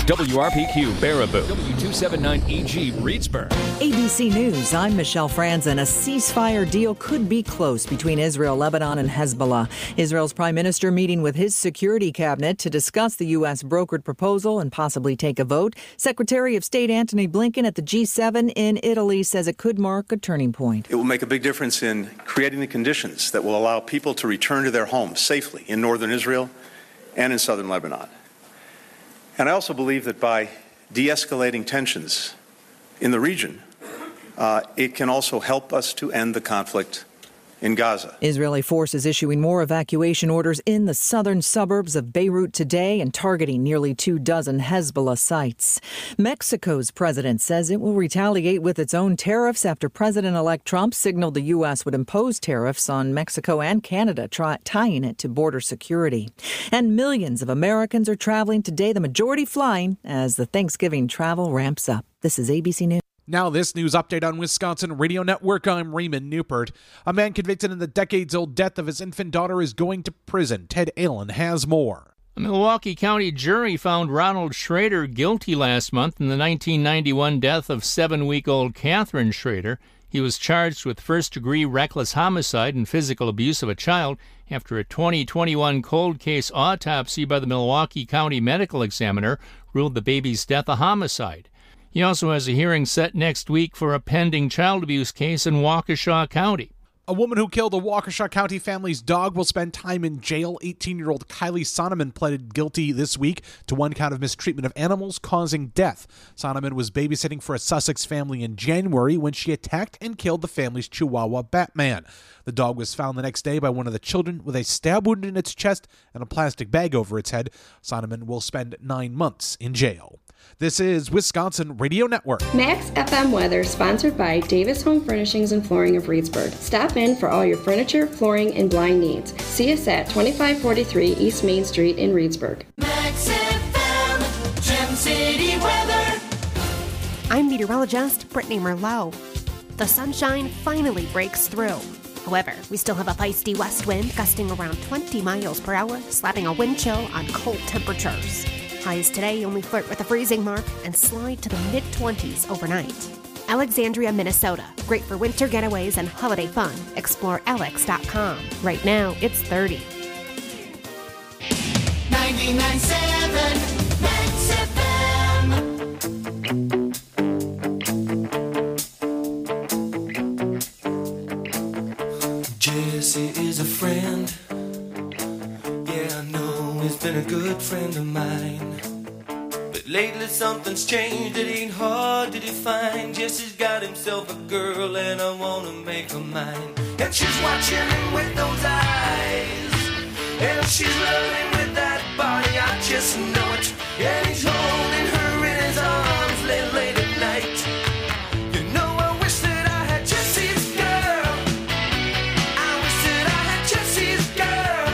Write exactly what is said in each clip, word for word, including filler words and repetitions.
W R P Q Baraboo, W two seventy-nine E G Reedsburg. A B C News, I'm Michelle Franzen. A ceasefire deal could be close between Israel, Lebanon, and Hezbollah. Israel's prime minister meeting with his security cabinet to discuss the U S brokered proposal and possibly take a vote. Secretary of State Antony Blinken at the G seven in Italy says it could mark a turning point. It will make a big difference in creating the conditions that will allow people to return to their homes safely in northern Israel and in southern Lebanon. And I also believe that by de-escalating tensions in the region, uh, it can also help us to end the conflict in Gaza. Israeli forces issuing more evacuation orders in the southern suburbs of Beirut today and targeting nearly two dozen Hezbollah sites. Mexico's president says it will retaliate with its own tariffs after President-elect Trump signaled the U S would impose tariffs on Mexico and Canada, try, tying it to border security. And millions of Americans are traveling today, the majority flying, as the Thanksgiving travel ramps up. This is A B C News. Now this news update on Wisconsin Radio Network. I'm Raymond Newport. A man convicted in the decades-old death of his infant daughter is going to prison. Ted Allen has more. A Milwaukee County jury found Ronald Schrader guilty last month in the nineteen ninety-one death of seven-week-old Catherine Schrader. He was charged with first-degree reckless homicide and physical abuse of a child after a twenty twenty-one cold case autopsy by the Milwaukee County Medical Examiner ruled the baby's death a homicide. He also has a hearing set next week for a pending child abuse case in Waukesha County. A woman who killed a Waukesha County family's dog will spend time in jail. eighteen-year-old Kylie Sonneman pleaded guilty this week to one count of mistreatment of animals causing death. Sonneman was babysitting for a Sussex family in January when she attacked and killed the family's Chihuahua Batman. The dog was found the next day by one of the children with a stab wound in its chest and a plastic bag over its head. Sonneman will spend nine months in jail. This is Wisconsin Radio Network. Max F M weather sponsored by Davis Home Furnishings and Flooring of Reedsburg. Stop in for all your furniture, flooring, and blind needs. See us at twenty-five forty-three East Main Street in Reedsburg. Max F M, Gem City weather. I'm meteorologist Brittany Merlot. The sunshine finally breaks through. However, we still have a feisty west wind gusting around twenty miles per hour, slapping a wind chill on cold temperatures. Highs today only flirt with the freezing mark and slide to the mid-twenties overnight. Alexandria, Minnesota. Great for winter getaways and holiday fun. Explore alex dot com. Right now, it's thirty. ninety-nine point seven Max F M. Jesse is a friend. Yeah, I know he's been a good friend of mine. But lately something's changed, it ain't hard to define. Jesse's got himself a girl and I wanna make her mine. And she's watching him with those eyes, and she's loving with that body, I just know it. And he's holding her in his arms late, late at night. You know I wish that I had Jesse's girl. I wish that I had Jesse's girl.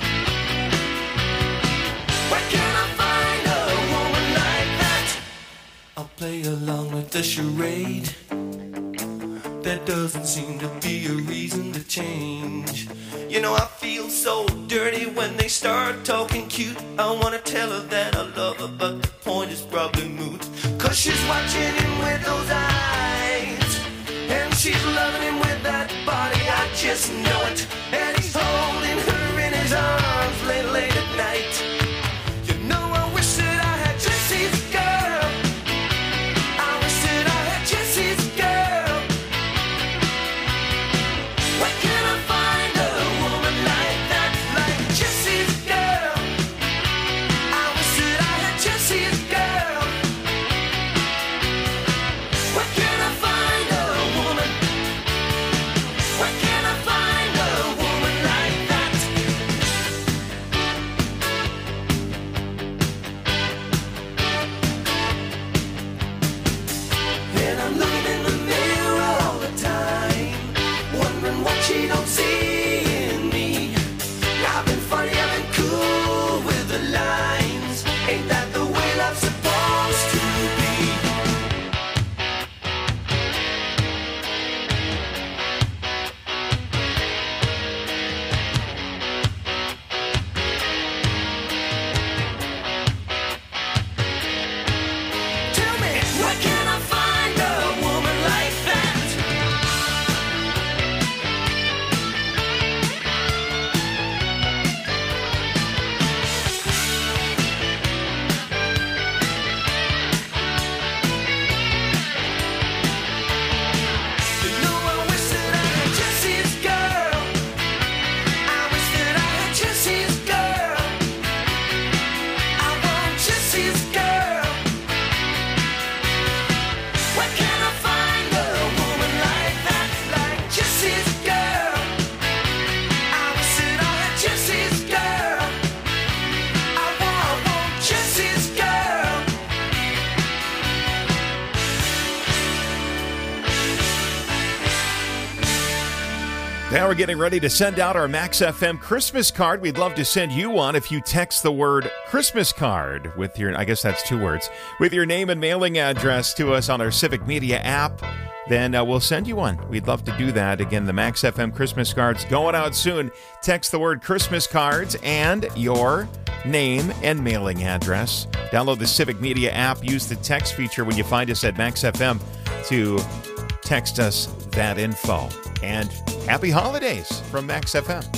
Where can I find a woman like that? I'll play along with the charade. There doesn't seem to be a reason to change. You know I feel so dirty when they start talking cute. I wanna tell her that I love her, but the point is probably moot. Cause she's watching him with those eyes, and she's loving him with that body, I just know it. And he's holding her in his arms late, late at night. You know I wish that I had Jesse's girl. I wish that I had Jesse's girl. Where can I find a woman like that, like Jesse's girl? I wish that I had Jesse's girl. Where can I find a woman? Where can I find a woman like that? And I'm looking in the mirror all the time, wondering what she don't see in me. I've been funny, I've been cool with the lines. Ain't that the way love's supposed to be? Now we're getting ready to send out our Max F M Christmas card. We'd love to send you one if you text the word Christmas card with your, I guess that's two words, with your name and mailing address to us on our Civic Media app. Then uh, we'll send you one. We'd love to do that. Again, the Max F M Christmas cards going out soon. Text the word Christmas cards and your name and mailing address. Download the Civic Media app. Use the text feature when you find us at Max F M to text us that info. And happy holidays from Max F M.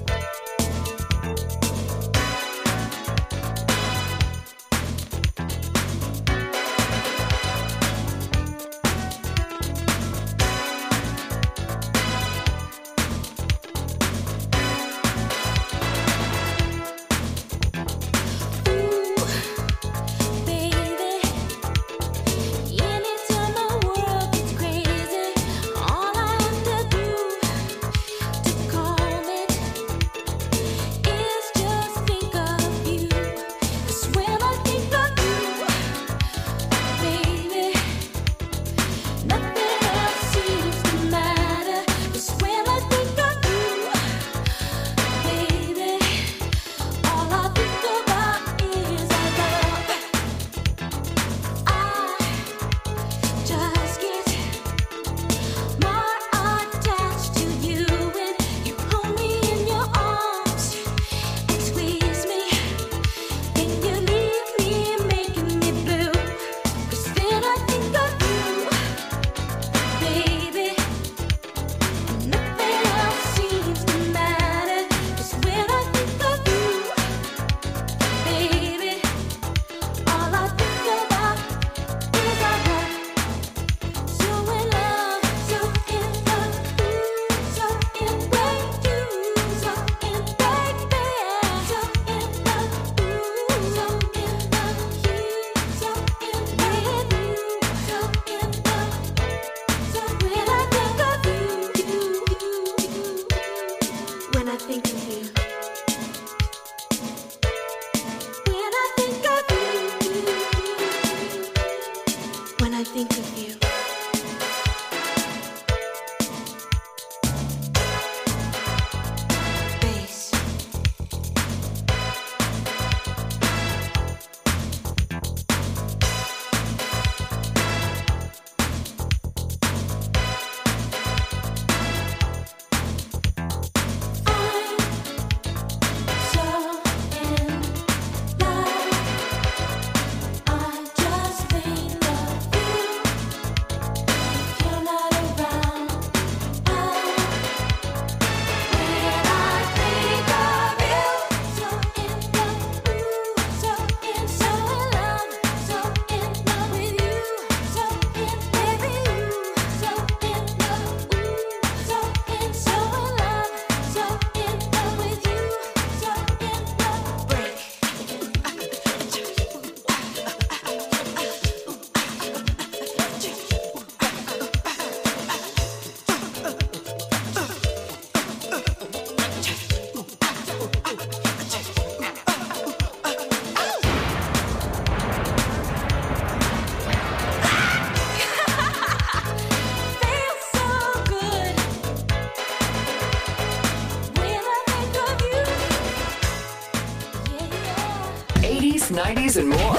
nineties, and more.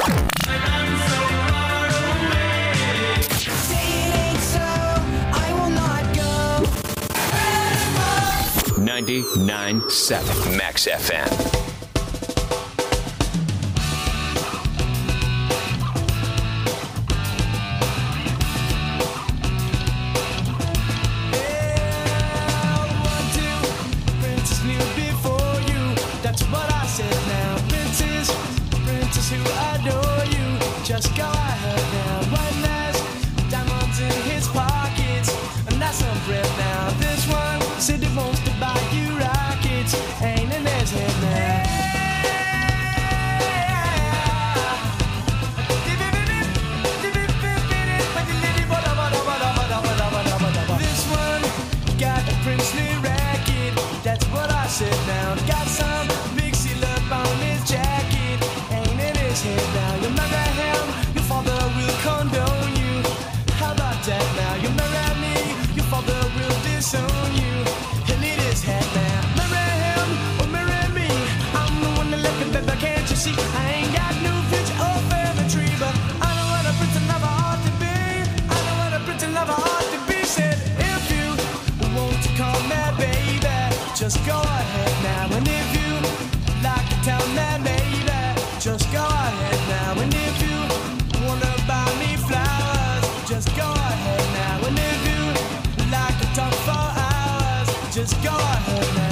ninety-nine point seven Max F M. Just go ahead now. One last diamonds in his pockets, and that's some bread now. This one said he wants to buy you rockets, ain't in his head now. This one got a princely racket, that's what I said now. Got some big seal up on his jacket, ain't in his head now. You marry him, your father will condone you. How about that now? You marry me, your father will disown you. He'll eat just go ahead now. And if you like to tell me, baby, just go ahead now. And if you wanna buy me flowers, just go ahead now. And if you like to talk for hours, just go ahead now.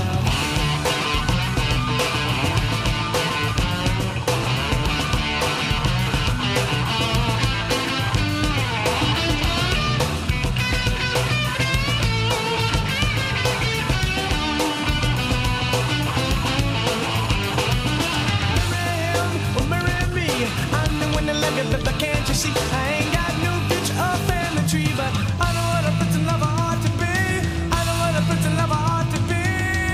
But can't you see, I ain't got no future or family tree, but I know what a prince and lover ought to be. I know what a prince and lover ought to be.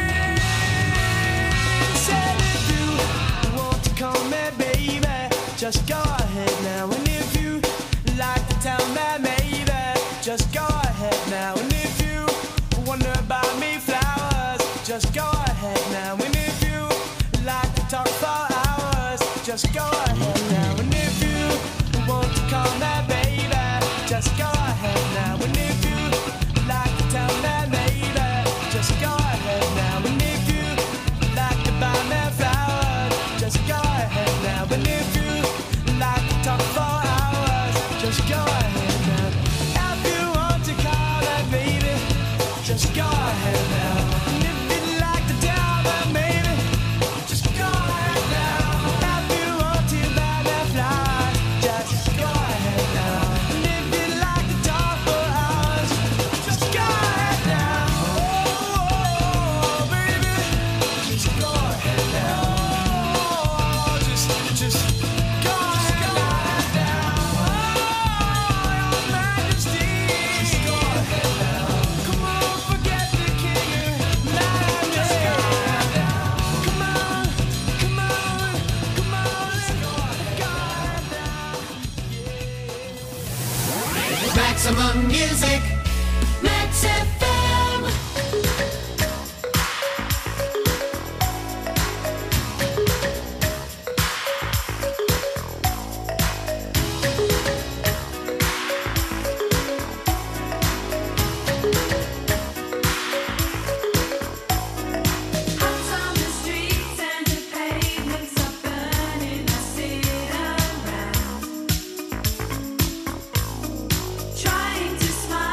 Said if you want to call me baby, just go ahead now. And if you like to tell me maybe, just go ahead now. And if you wonder about me flowers, just go ahead now. And if you like to talk for hours, just go ahead now. And if you want to call me baby, just go ahead now. And if you like to tell me maybe, just go ahead now. And if you like to buy me flowers, just go ahead now. And if you like to talk for hours, just go ahead now. If you want to call me baby, just go ahead now. And if you like to tell me maybe, just go ahead now. If you want to buy me flowers, just go ahead now. And if you like to talk for hours, just go ahead now. Oh, baby, just go ahead now. Oh, just, just go ahead now. Oh, your majesty, just go ahead now. Come on, forget the king and majesty. Come on, come on, come on, let's go ahead now. Maximum music, Max F M. On the streets and the pavements are burning, I sit around, trying to smile.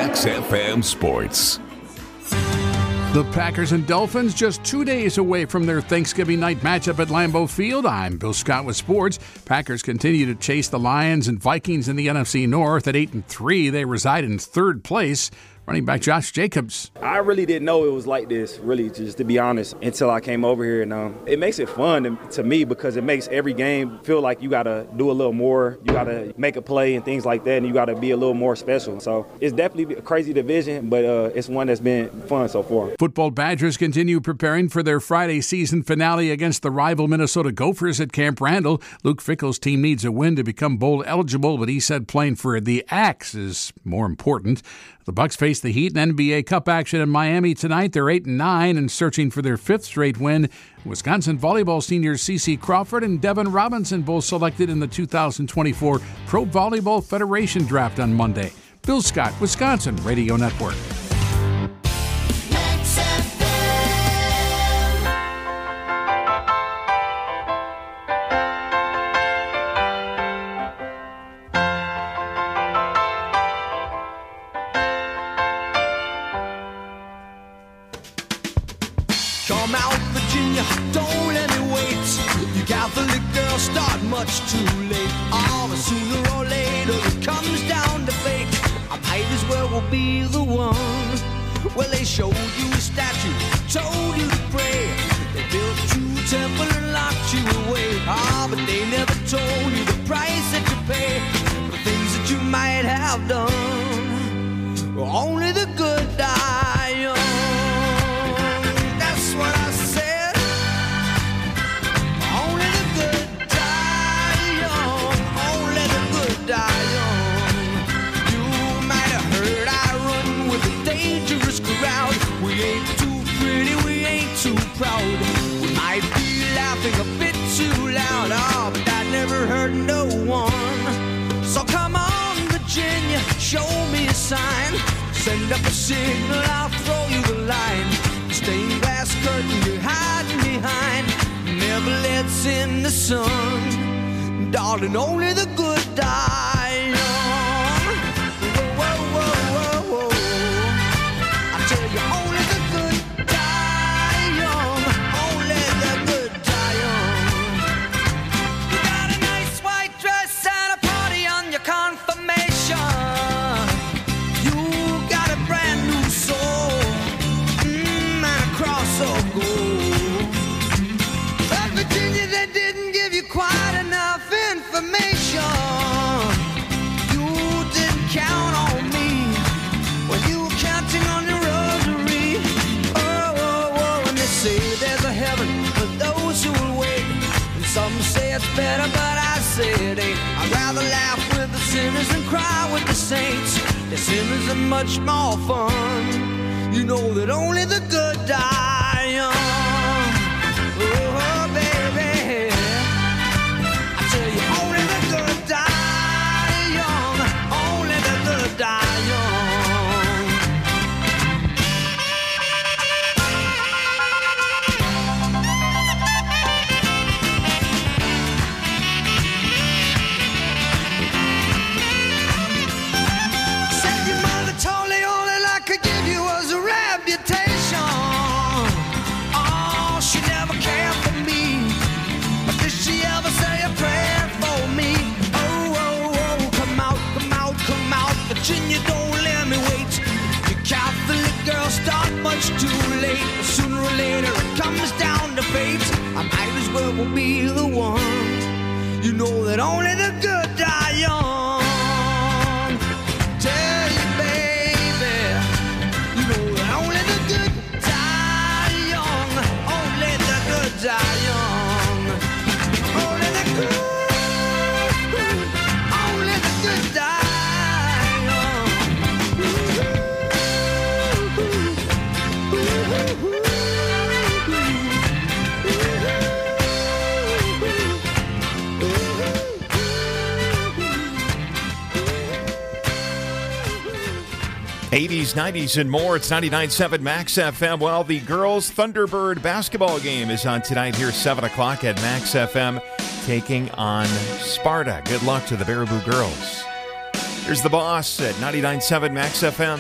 Max F M Sports. The Packers and Dolphins just two days away from their Thanksgiving night matchup at Lambeau Field. I'm Bill Scott with sports. Packers continue to chase the Lions and Vikings in the N F C North. At eight and three, they reside in third place. Running back Josh Jacobs. I really didn't know it was like this, really, just to be honest, until I came over here. And um, it makes it fun to, to me because it makes every game feel like you got to do a little more. You got to make a play and things like that, and you got to be a little more special. So it's definitely a crazy division, but uh, it's one that's been fun so far. Football Badgers continue preparing for their Friday season finale against the rival Minnesota Gophers at Camp Randall. Luke Fickell's team needs a win to become bowl eligible, but he said playing for the Axe is more important. The Bucs face the Heat in N B A Cup action in Miami tonight. They're eight and nine and searching for their fifth straight win. Wisconsin volleyball seniors C C Crawford and Devin Robinson both selected in the two thousand twenty-four Pro Volleyball Federation draft on Monday. Bill Scott, Wisconsin Radio Network. Come out, Virginia, don't let me wait. You Catholic girls start much too late. Oh, but sooner or later it comes down to fate. I might as well will be the one. Well, they showed you a statue, told you to pray. They built you a temple and locked you away. Ah, but they never told you the price that you pay for the things that you might have done. Well, only the good die young. What I said, only the good die young, only the good die young. You might have heard I run with a dangerous crowd. We ain't too pretty, we ain't too proud. We might be laughing a bit too loud, oh, but that never hurt no one. So come on, Virginia, show me a sign. Send up a signal, I'll throw you the line. Stained glass curtain you're hiding behind never lets in the sun. Darling, only the good die young. Whoa, whoa, whoa, whoa, whoa. I tell you, only the good die young. Only the good die young. You got a nice white dress and a party on your confirmation. You got a brand new soul. Cross or gold. But Virginia, they didn't give you quite enough information. You didn't count on me when you were counting on your rosary. Oh, oh, oh, and they say there's a heaven for those who will wait. And some say it's better, but I say it ain't. I'd rather laugh with the sinners than cry with the saints. The sinners are much more fun. You know that only the good die young. Oh, baby. I tell you, only the good die young. Only the good die young. Said your mother told me all that I could give you was a reputation. Oh, she never cared for me. But did she ever say a prayer for me? Oh, oh, oh, come out, come out, come out. Virginia, don't let me wait. You Catholic girls start much too late. Sooner or later it comes down to fate. I might as well will be the one. You know that only the good die young. Tell you, baby. Only the good die young. Only the good die young. Only the good, only the good die young. Ooh, ooh, ooh, ooh, ooh. eighties, nineties, and more. It's ninety-nine point seven Max F M. Well, the girls' Thunderbird basketball game is on tonight here, seven o'clock at Max F M, taking on Sparta. Good luck to the Baraboo girls. Here's The Boss at ninety-nine point seven Max F M.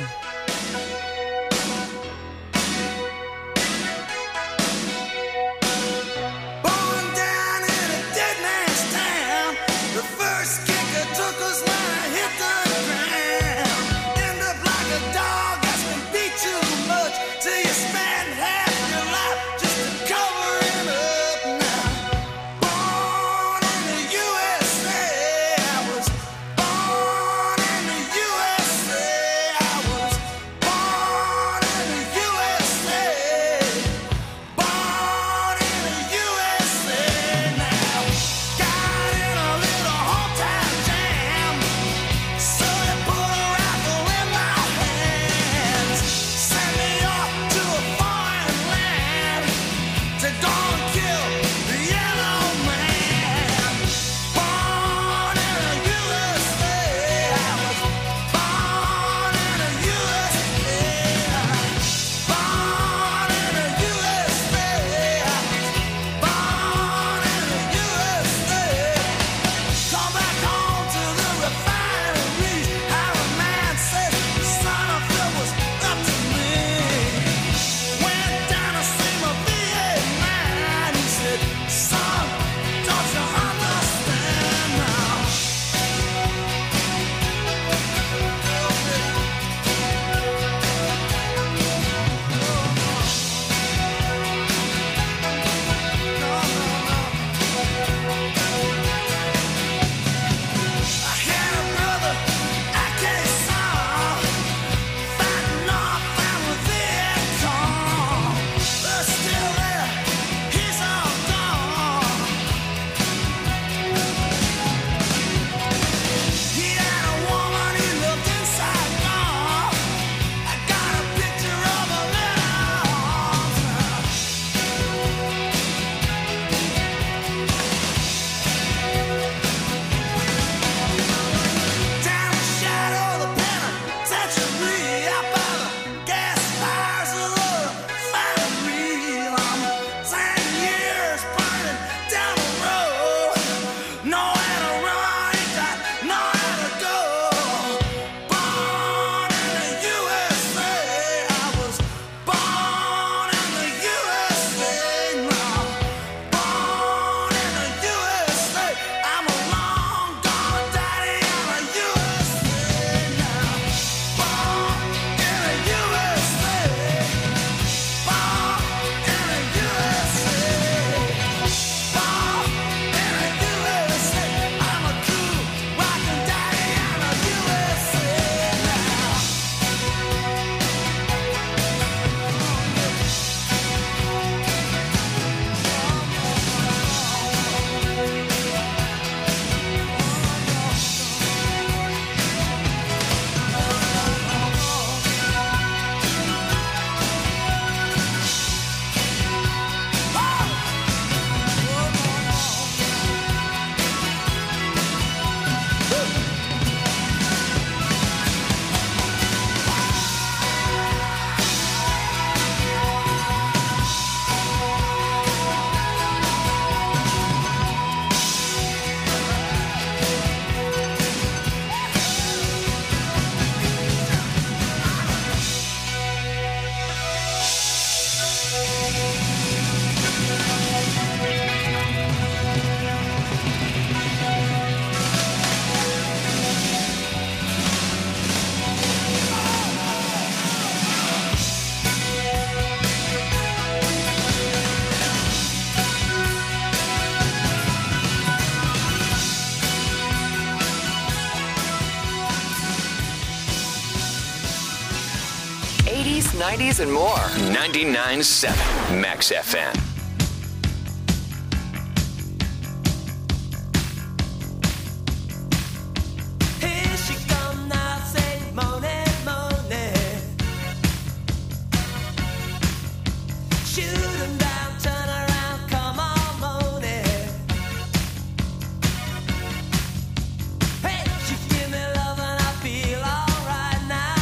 eighties, nineties, and more. ninety-nine point seven Max F M.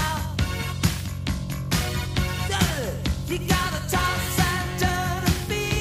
You gotta toss and turn and feel.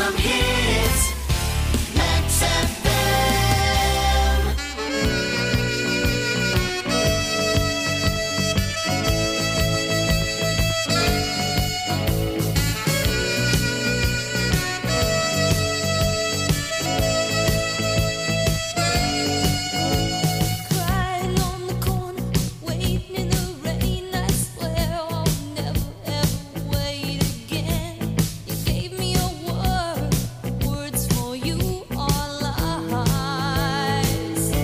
Maximum hits. Max F M. Crying on the corner, waiting in the rain. I swear I'll never ever wait again. You gave me a word, words for you are lies.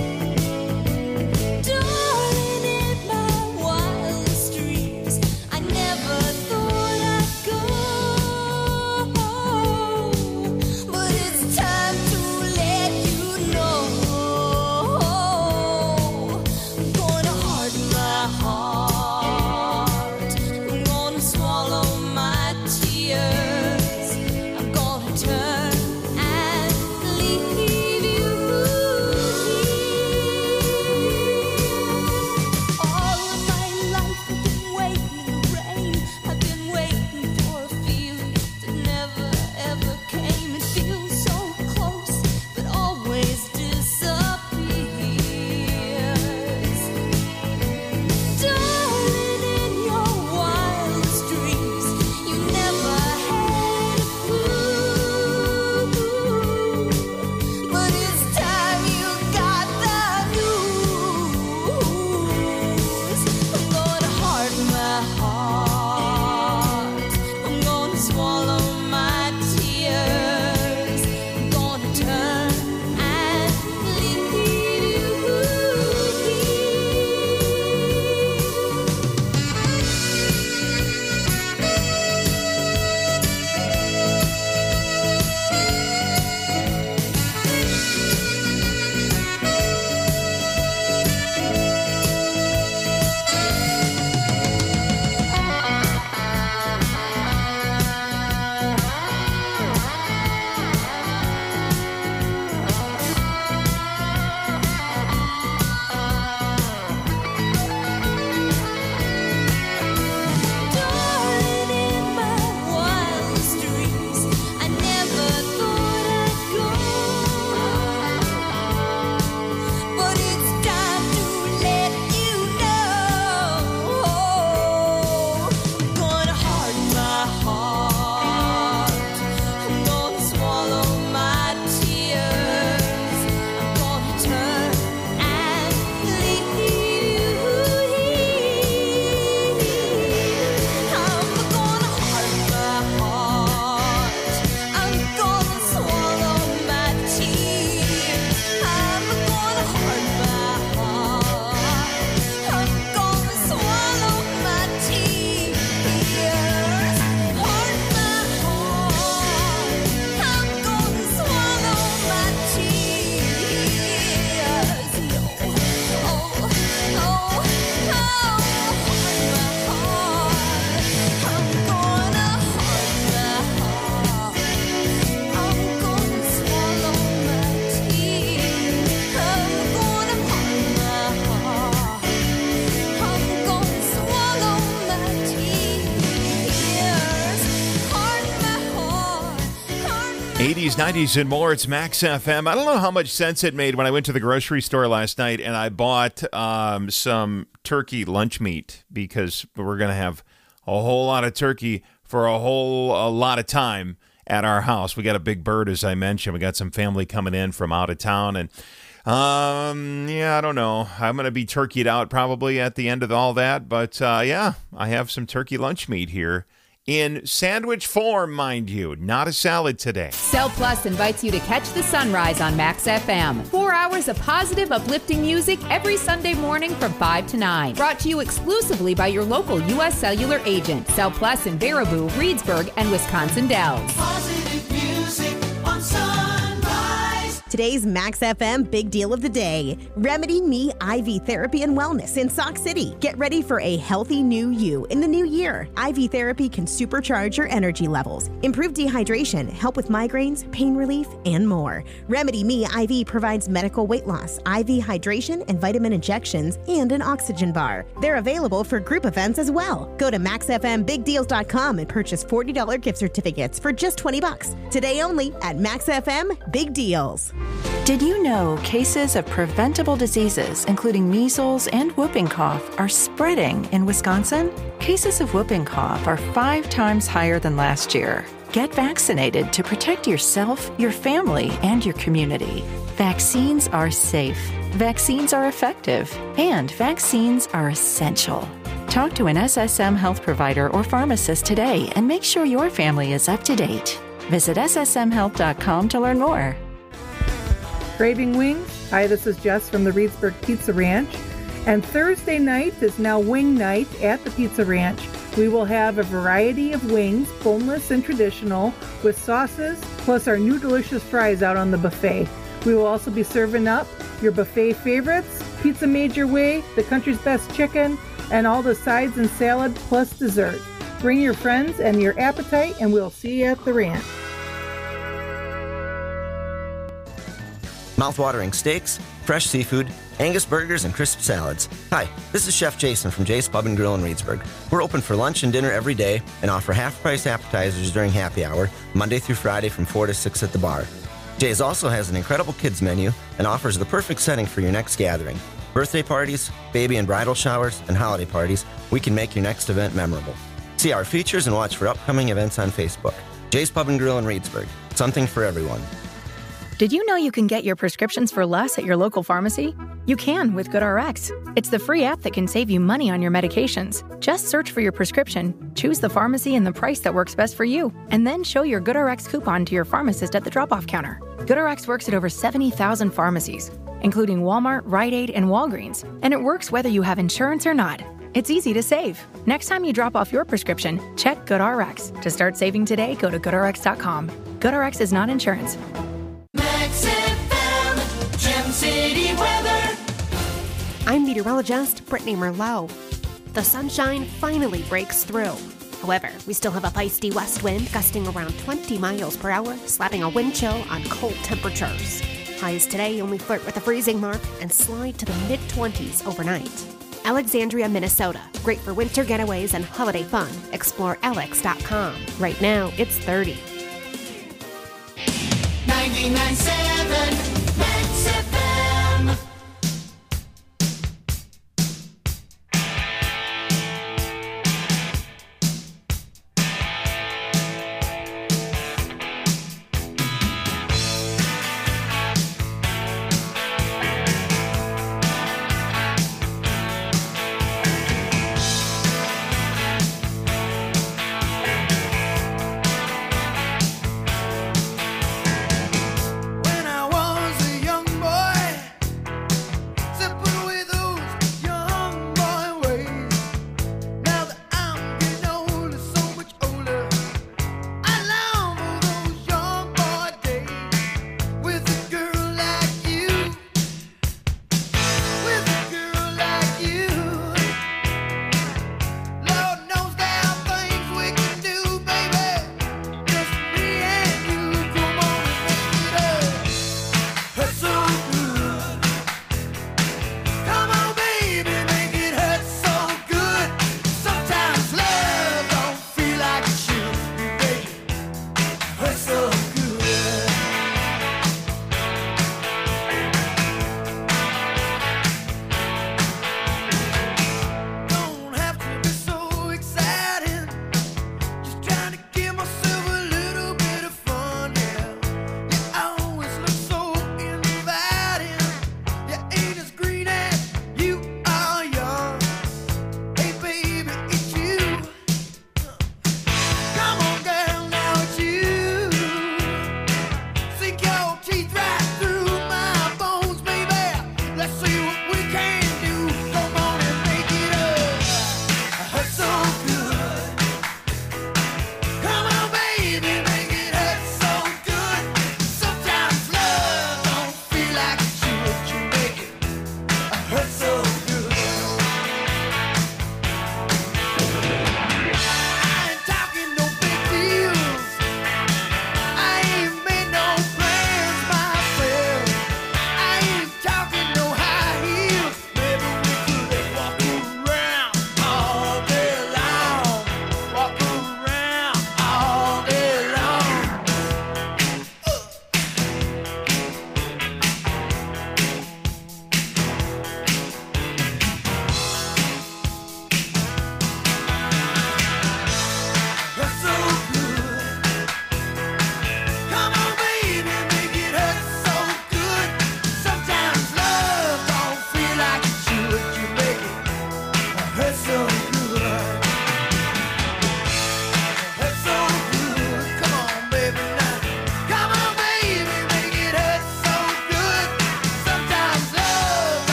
Darling, in my wildest dreams, I never thought I'd go, but it's time to let you know. I'm gonna harden my heart. I'm gonna swallow my tears. I'm gonna turn and leave you here. All of my life I've been waiting in the rain. I've been waiting for a feeling that never ever came. It feels so close, but always disappears. Darling, in your wildest dreams, you never had a clue. But it's time you got the news. I'm gonna harden my heart. I'm gonna swallow my tears. I'm gonna turn and leave you here. Darling, in my wildest dreams, I never thought I'd go, but it's time to let you know. I'm gonna harden my heart. I'm gonna swallow my tears. I'm gonna turn and leave you here. I'm gonna harden my heart. I'm gonna swallow my tears. I'm gonna harden my heart. I'm gonna swallow my tears. Harden my heart. I'm gonna swallow my tears. Oh, oh, oh, harden my heart. I'm gonna harden my heart. I'm gonna swallow my tears. I'm gonna harden my heart. I'm gonna swallow my tears. Harden my heart. eighties, nineties, and more. It's Max F M. I don't know how much sense it made when I went to the grocery store last night and I bought um, some turkey lunch meat because we're going to have a whole lot of turkey for a whole a lot of time at our house. We got a big bird, as I mentioned. We got some family coming in from out of town. And, um, yeah, I don't know. I'm going to be turkeyed out probably at the end of all that. But, uh, yeah, I have some turkey lunch meat here. In sandwich form, mind you, not a salad today. Cell Plus invites you to catch the sunrise on Max F M. Four hours of positive, uplifting music every Sunday morning from five to nine. Brought to you exclusively by your local U S Cellular agent. Cell Plus in Baraboo, Reedsburg, and Wisconsin Dells. Positive music on Sunrise. Today's Max F M Big Deal of the Day. Remedy Me I V Therapy and Wellness in Sauk City. Get ready for a healthy new you in the new year. I V therapy can supercharge your energy levels, improve dehydration, help with migraines, pain relief, and more. Remedy Me I V provides medical weight loss, I V hydration, and vitamin injections, and an oxygen bar. They're available for group events as well. Go to max f m big deals dot com and purchase forty dollars gift certificates for just twenty bucks. Today only at Max F M Big Deals. Did you know cases of preventable diseases, including measles and whooping cough, are spreading in Wisconsin? Cases of whooping cough are five times higher than last year. Get vaccinated to protect yourself, your family, and your community. Vaccines are safe, vaccines are effective, and vaccines are essential. Talk to an S S M health provider or pharmacist today and make sure your family is up to date. Visit s s m health dot com to learn more. Craving wings? Hi, this is Jess from the Reedsburg Pizza Ranch. And Thursday night is now wing night at the Pizza Ranch. We will have a variety of wings, boneless and traditional, with sauces, plus our new delicious fries out on the buffet. We will also be serving up your buffet favorites, pizza made your way, the country's best chicken, and all the sides and salad plus dessert. Bring your friends and your appetite, and we'll see you at the ranch. Mouth-watering steaks, fresh seafood, Angus burgers, and crisp salads. Hi, this is Chef Jason from Jay's Pub and Grill in Reedsburg. We're open for lunch and dinner every day and offer half-price appetizers during happy hour, Monday through Friday from four to six at the bar. Jay's also has an incredible kids menu and offers the perfect setting for your next gathering. Birthday parties, baby and bridal showers, and holiday parties, we can make your next event memorable. See our features and watch for upcoming events on Facebook. Jay's Pub and Grill in Reedsburg. Something for everyone. Did you know you can get your prescriptions for less at your local pharmacy? You can with GoodRx. It's the free app that can save you money on your medications. Just search for your prescription, choose the pharmacy and the price that works best for you, and then show your GoodRx coupon to your pharmacist at the drop-off counter. GoodRx works at over seventy thousand pharmacies, including Walmart, Rite Aid, and Walgreens, and it works whether you have insurance or not. It's easy to save. Next time you drop off your prescription, check GoodRx. To start saving today, go to good r x dot com. GoodRx is not insurance. Max F M, Gem City weather. I'm meteorologist Brittany Merlot. The sunshine finally breaks through. However, we still have a feisty west wind gusting around twenty miles per hour, slapping a wind chill on cold temperatures. Highs today only flirt with the freezing mark and slide to the mid-twenties overnight. Alexandria, Minnesota. Great for winter getaways and holiday fun. Explore alex dot com. Right now, it's thirty. ninety-nine point seven Max F M. When I was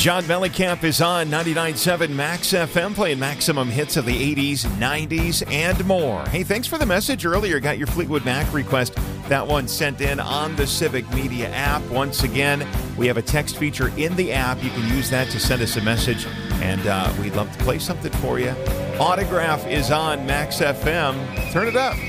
John Mellencamp is on ninety-nine point seven Max F M, playing maximum hits of the eighties, nineties, and more. Hey, thanks for the message earlier. Got your Fleetwood Mac request. That one sent in on the Civic Media app. Once again, we have a text feature in the app. You can use that to send us a message, and uh, we'd love to play something for you. Autograph is on Max F M. Turn it up.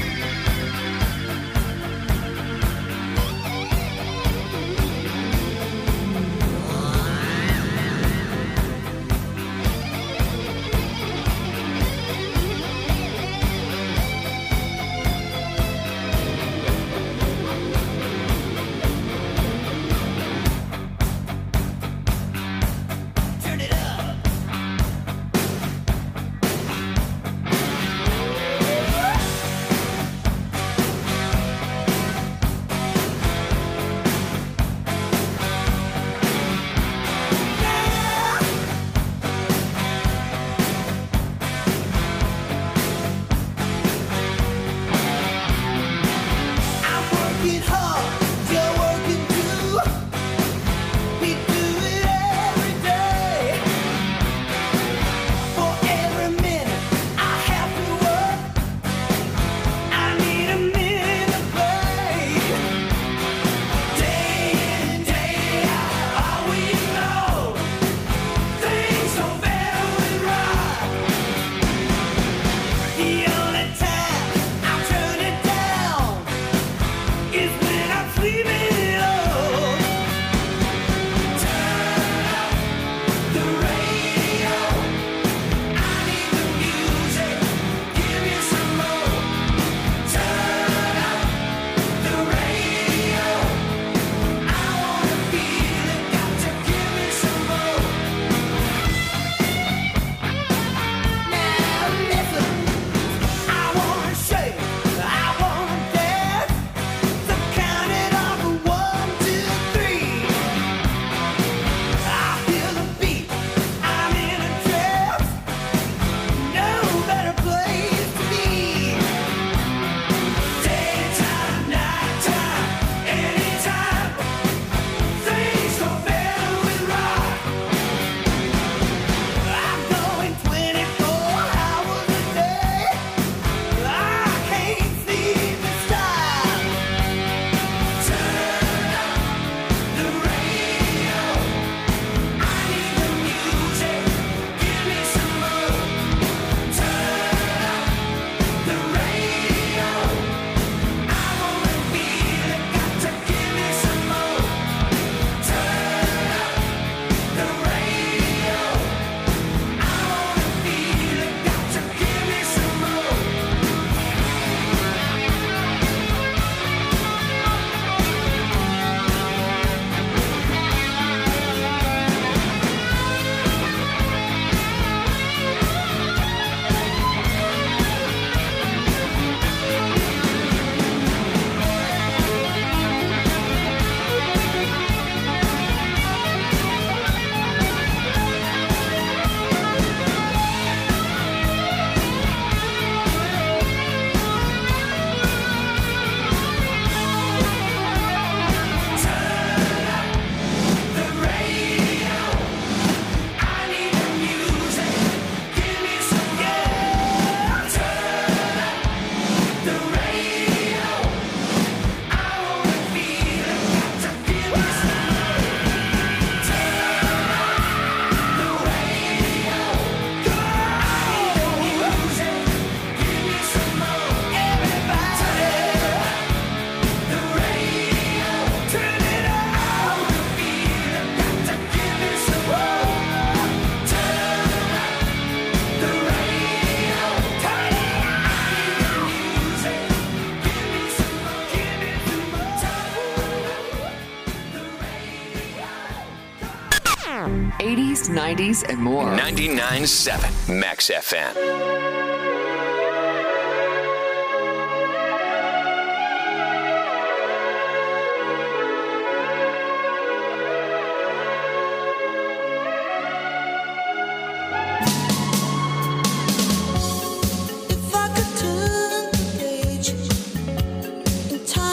eighties, nineties, and more. ninety-nine point seven Max F M.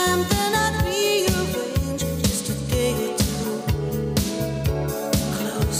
Close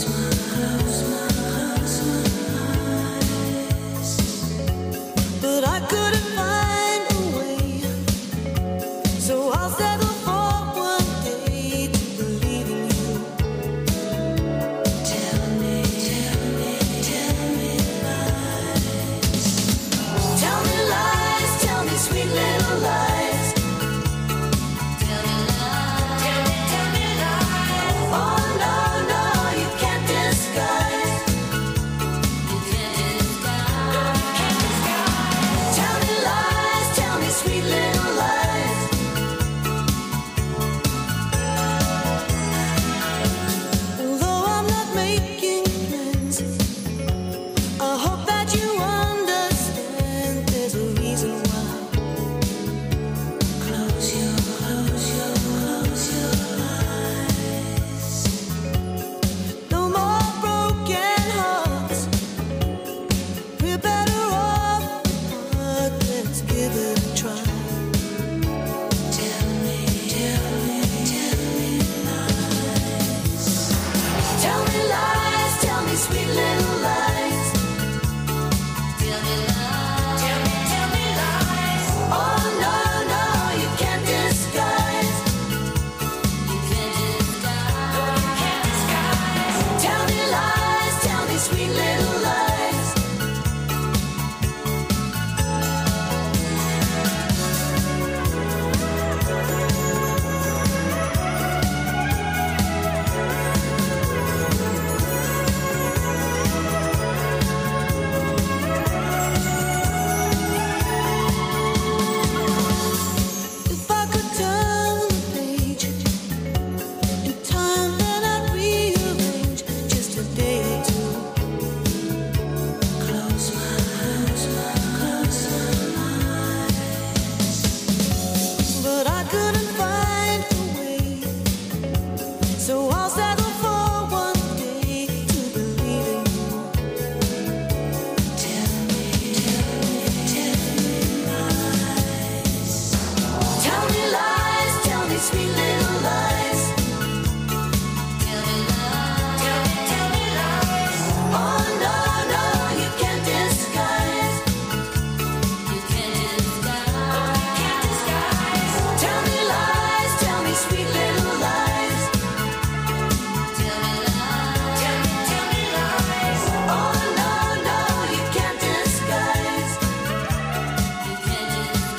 little lies. Tell me lies. Tell me, tell me lies. Oh no, no, you can't disguise. You can't disguise. You can't disguise. Tell me lies. Tell me sweet little lies. Tell me lies. Tell me, tell me lies. Oh no, no, you can't disguise. You can't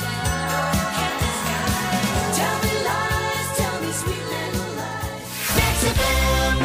disguise. Tell me lies. Tell me sweet little lies. Max F M.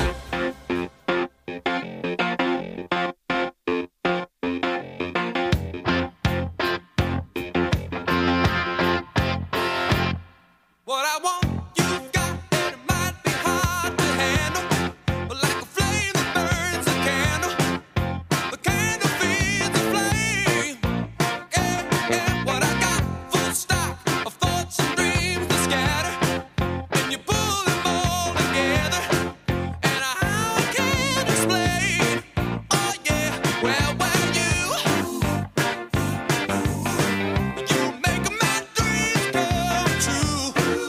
What I want, you've got, and it might be hard to handle. But like a flame that burns a candle, the candle feeds the flame. Yeah, yeah, what I got, full stock of thoughts and dreams that scatter. And you pull them all together, and how I can't explain. Oh yeah, well, well, you, you make my dreams come true.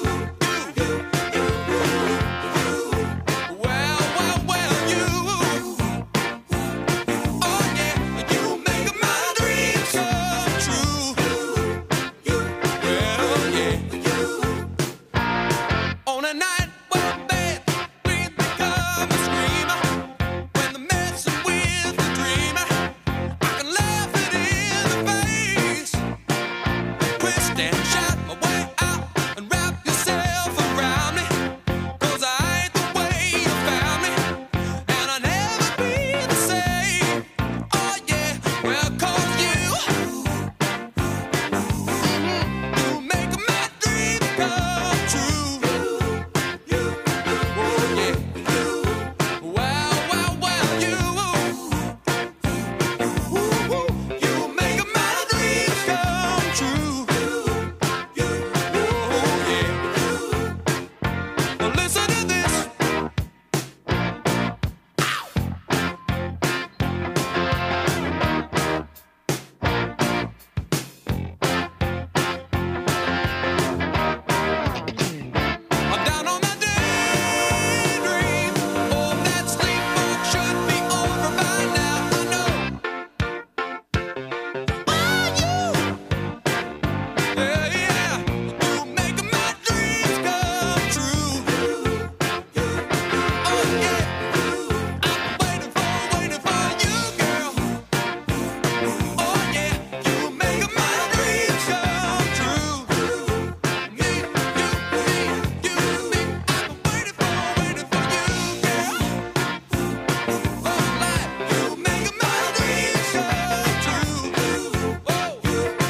Well, well, well, you, oh yeah, you make my dreams come true. Well, yeah, on a night when bad dreams become a screamer, when the messing with the dreamer, I can laugh it in the face, twist and shout my way out and wrap yourself around me. 'Cause I ain't the way you found me, and I'll never be the same. Oh yeah, well, 'cause you, you make my dreams come true. Oh yeah, well, well, well, you, you make my dreams come true. Oh yeah. Now listen to this. I'm down on my daydream. Oh, that sleepwalk should be over by now. I know. Oh, you. Yeah, yeah. You make my dreams come true. Oh yeah. I'm waiting for, waiting for you, girl. Oh yeah. You make my dreams come true. Me, you, me, you, me. I'm waiting for, waiting for you, girl. Oh, life. You make my dreams come true. Whoa, whoa, whoa.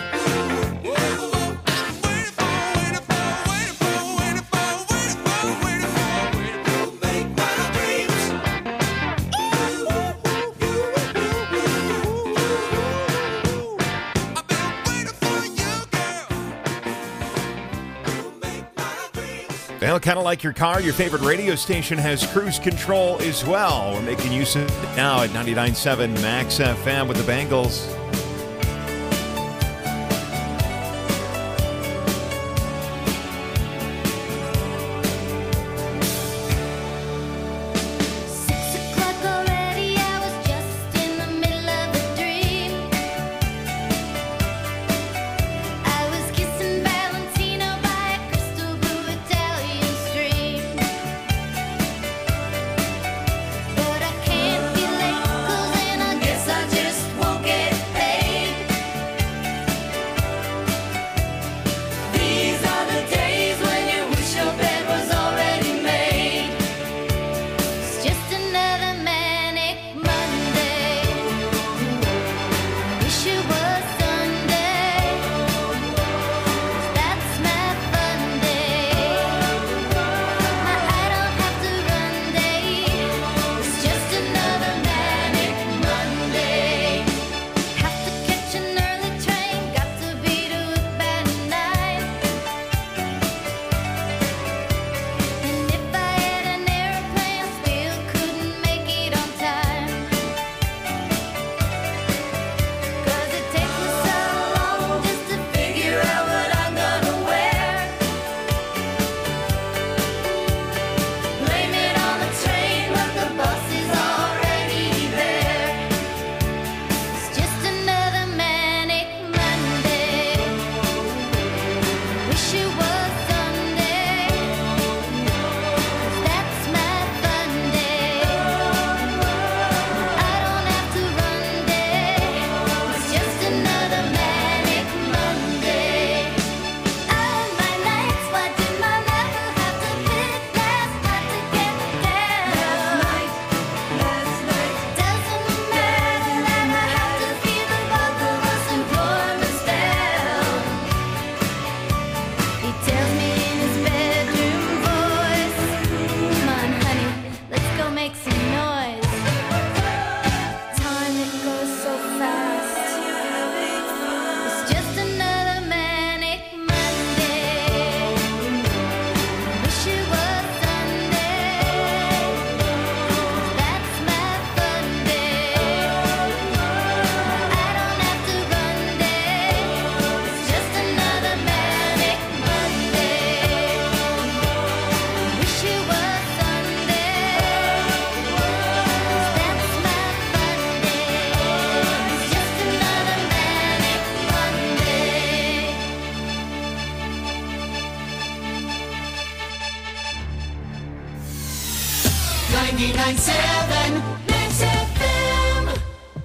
I'm waiting for, waiting for, waiting for, waiting for, waiting for, waiting for, waiting for. Make my dreams. I've been waiting for you, girl. Well, kind of like your car, your favorite radio station has cruise control as well. We're making use of it now at ninety-nine point seven Max F M with the Bengals. Six o'clock already, I was just in the middle of a dream. I was kissing Valentino by a crystal blue Italian stream. But I can't be late, 'cause then I guess I just won't get ninety-nine point seven Max F M.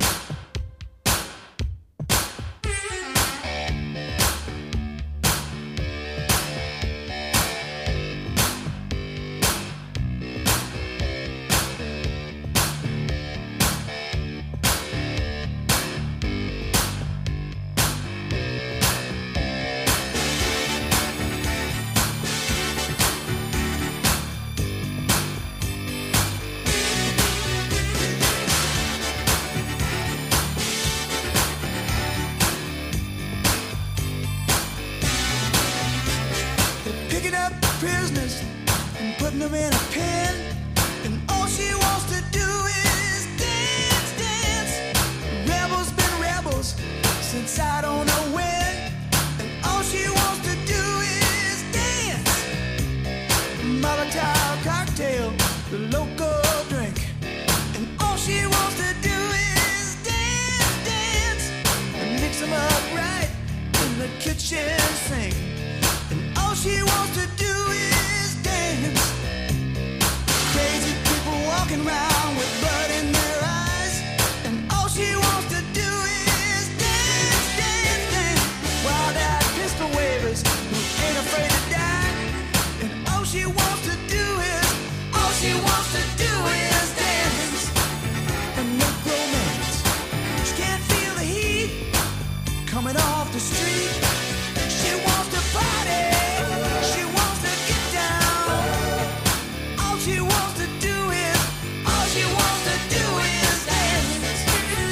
Picking up prisoners and putting them in a pen, and all she wants to do is dance, dance. Rebels been rebels since I don't know when, and all she wants to do is dance. Molotov cocktail, the local drink, and all she wants to do is dance, dance, and mix them up right in the kitchen sink. All she wants to do is dance. Crazy people walking around with blood in their eyes, and all she wants to do is dance, dance, dance. Wild-eyed pistol wavers who ain't afraid to die, and all she wants to do is, all she wants to do is dance and make romance. She can't feel the heat coming off the street. She wants to party. She wants to get down. All she wants to do is, all she wants to do is dance.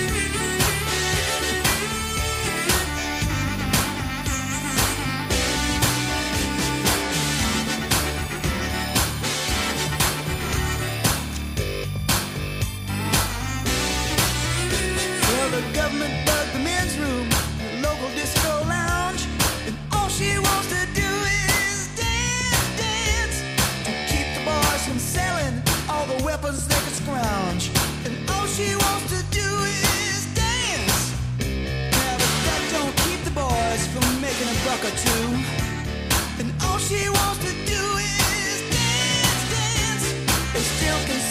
Well, the government bugged the men's room, the local disco lounge, and all she wants to do is dance, dance, to keep the boys from selling all the weapons they can scrounge. And all she wants to do is dance. Now, but that don't keep the boys from making a buck or two. And all she wants to do is dance, dance. They still can